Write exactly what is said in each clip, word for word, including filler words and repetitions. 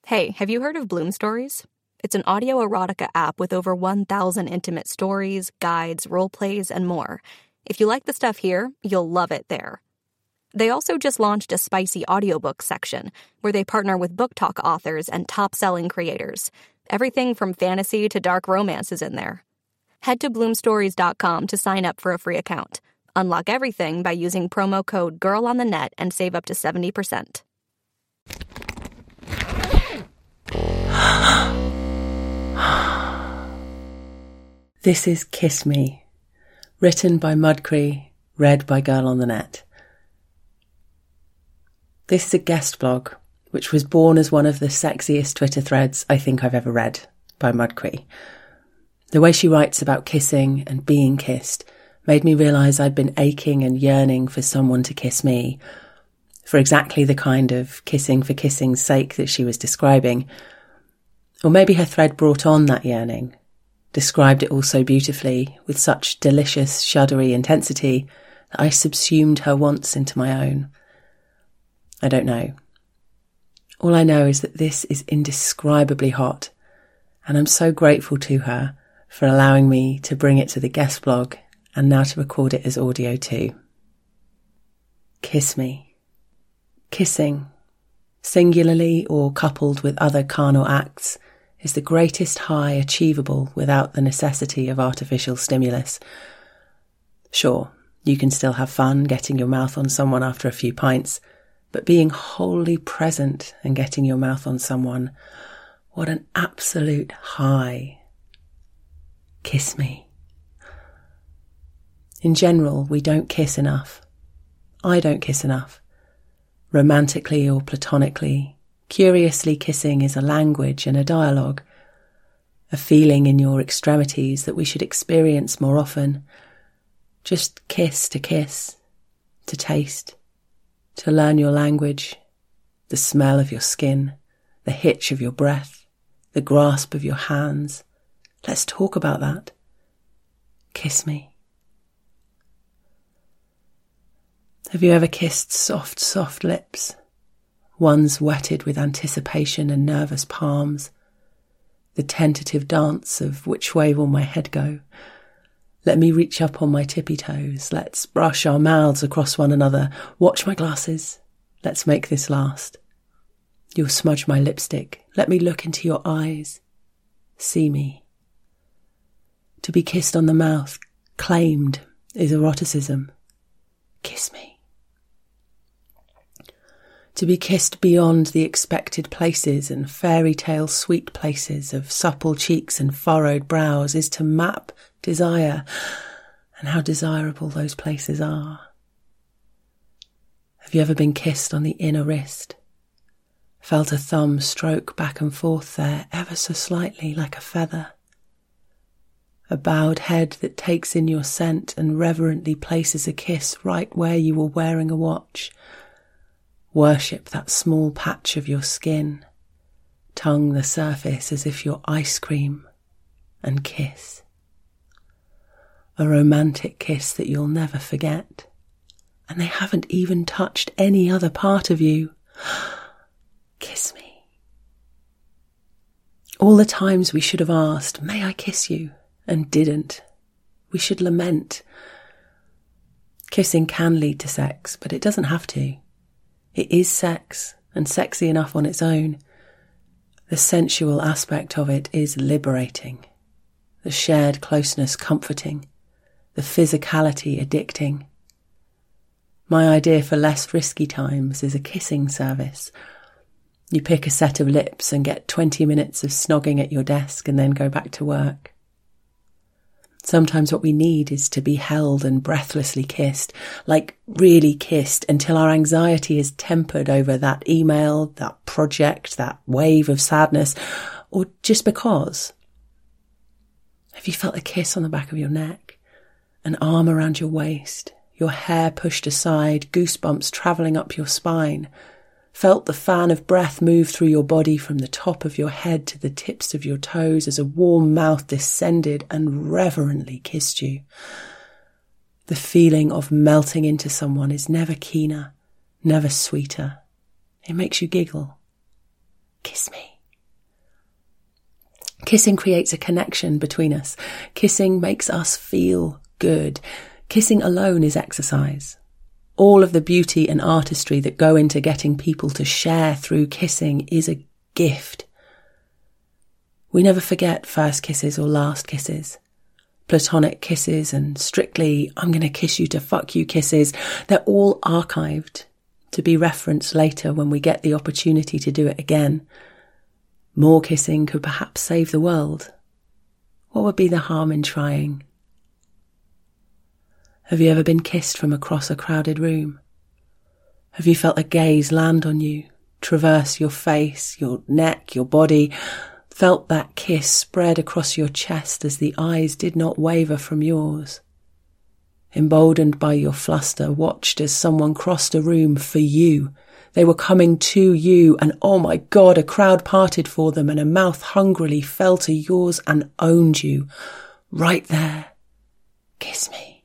Hey, have you heard of Bloom Stories? It's an audio erotica app with over one thousand intimate stories, guides, role plays, and more. If you like the stuff here, you'll love it there. They also just launched a spicy audiobook section where they partner with book talk authors and top-selling creators. Everything from fantasy to dark romance is in there. Head to bloom stories dot com to sign up for a free account. Unlock everything by using promo code GIRLONTHENET and save up to seventy percent. This is Kiss Me, written by Mudcree, read by Girl on the Net. This is a guest blog, which was born as one of the sexiest Twitter threads I think I've ever read, by Mudcree. The way she writes about kissing and being kissed made me realise I'd been aching and yearning for someone to kiss me, for exactly the kind of kissing for kissing's sake that she was describing. Or maybe her thread brought on that yearning, described it all so beautifully, with such delicious, shuddery intensity, that I subsumed her wants into my own. I don't know. All I know is that this is indescribably hot, and I'm so grateful to her for allowing me to bring it to the guest blog and now to record it as audio too. Kiss me. Kissing, singularly or coupled with other carnal acts, is the greatest high achievable without the necessity of artificial stimulus. Sure, you can still have fun getting your mouth on someone after a few pints, but being wholly present and getting your mouth on someone, what an absolute high. Kiss me. In general, we don't kiss enough. I don't kiss enough. Romantically or platonically, curiously kissing is a language and a dialogue, a feeling in your extremities that we should experience more often. Just kiss to kiss, to taste, to learn your language, the smell of your skin, the hitch of your breath, the grasp of your hands. Let's talk about that. Kiss me. Have you ever kissed soft, soft lips? Ones wetted with anticipation and nervous palms. The tentative dance of which way will my head go? Let me reach up on my tippy toes. Let's brush our mouths across one another. Watch my glasses. Let's make this last. You'll smudge my lipstick. Let me look into your eyes. See me. To be kissed on the mouth, claimed, is eroticism. Kiss me. To be kissed beyond the expected places and fairy tale sweet places of supple cheeks and furrowed brows is to map desire, and how desirable those places are. Have you ever been kissed on the inner wrist? Felt a thumb stroke back and forth there ever so slightly like a feather? A bowed head that takes in your scent and reverently places a kiss right where you were wearing a watch. Worship that small patch of your skin. Tongue the surface as if you're ice cream, and kiss. A romantic kiss that you'll never forget. And they haven't even touched any other part of you. Kiss me. All the times we should have asked, may I kiss you? And didn't. We should lament. Kissing can lead to sex, but it doesn't have to. It is sex, and sexy enough on its own. The sensual aspect of it is liberating. The shared closeness comforting. The physicality addicting. My idea for less risky times is a kissing service. You pick a set of lips and get twenty minutes of snogging at your desk and then go back to work. Sometimes what we need is to be held and breathlessly kissed, like really kissed, until our anxiety is tempered over that email, that project, that wave of sadness, or just because. Have you felt a kiss on the back of your neck, an arm around your waist, your hair pushed aside, goosebumps travelling up your spine? Felt the fan of breath move through your body from the top of your head to the tips of your toes as a warm mouth descended and reverently kissed you. The feeling of melting into someone is never keener, never sweeter. It makes you giggle. Kiss me. Kissing creates a connection between us. Kissing makes us feel good. Kissing alone is exercise. All of the beauty and artistry that go into getting people to share through kissing is a gift. We never forget first kisses or last kisses. Platonic kisses and strictly, I'm going to kiss you to fuck you kisses, they're all archived to be referenced later when we get the opportunity to do it again. More kissing could perhaps save the world. What would be the harm in trying? Have you ever been kissed from across a crowded room? Have you felt a gaze land on you, traverse your face, your neck, your body, felt that kiss spread across your chest as the eyes did not waver from yours? Emboldened by your fluster, watched as someone crossed a room for you. They were coming to you, and oh my God, a crowd parted for them, and a mouth hungrily fell to yours and owned you. Right there. Kiss me.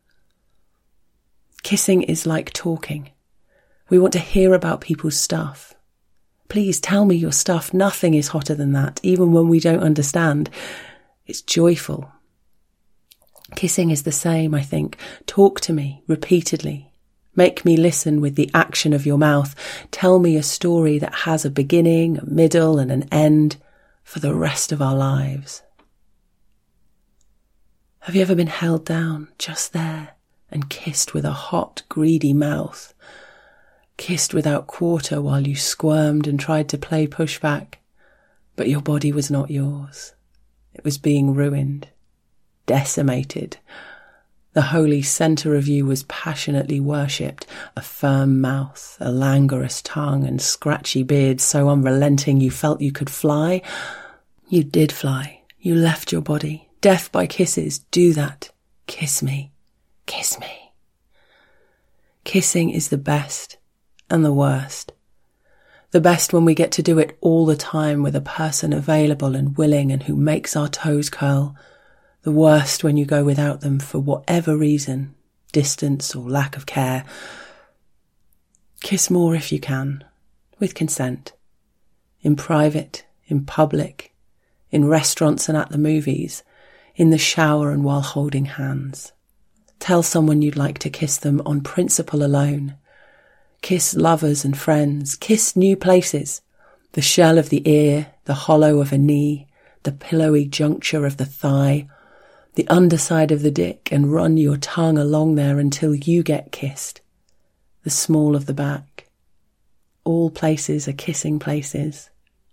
Kissing is like talking. We want to hear about people's stuff. Please tell me your stuff. Nothing is hotter than that, even when we don't understand. It's joyful. Kissing is the same, I think. Talk to me repeatedly. Make me listen with the action of your mouth. Tell me a story that has a beginning, a middle, and an end for the rest of our lives. Have you ever been held down just there and kissed with a hot, greedy mouth? Kissed without quarter while you squirmed and tried to play pushback, but your body was not yours. It was being ruined, decimated. The holy centre of you was passionately worshipped, a firm mouth, a languorous tongue and scratchy beard so unrelenting you felt you could fly. You did fly. You left your body. Death by kisses. Do that. Kiss me. Kiss me. Kissing is the best and the worst. The best when we get to do it all the time with a person available and willing and who makes our toes curl. The worst when you go without them for whatever reason, distance or lack of care. Kiss more if you can, with consent. In private, in public, in restaurants and at the movies, in the shower and while holding hands. Tell someone you'd like to kiss them on principle alone. Kiss lovers and friends. Kiss new places. The shell of the ear, the hollow of a knee, the pillowy juncture of the thigh, the underside of the dick, and run your tongue along there until you get kissed. The small of the back. All places are kissing places.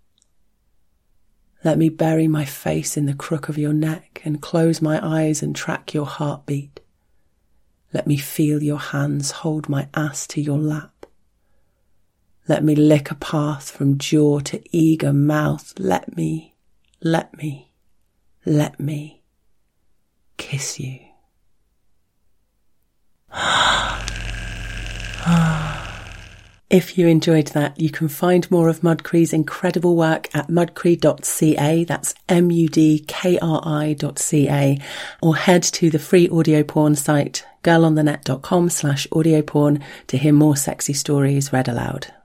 Let me bury my face in the crook of your neck and close my eyes and track your heartbeat. Let me feel your hands hold my ass to your lap. Let me lick a path from jaw to eager mouth. Let me, let me, let me kiss you. If you enjoyed that, you can find more of Mudkri's incredible work at mudkri dot c a, that's M U D K R I dot C A, or head to the free audio porn site girlonthenet dot com slash audio porn to hear more sexy stories read aloud.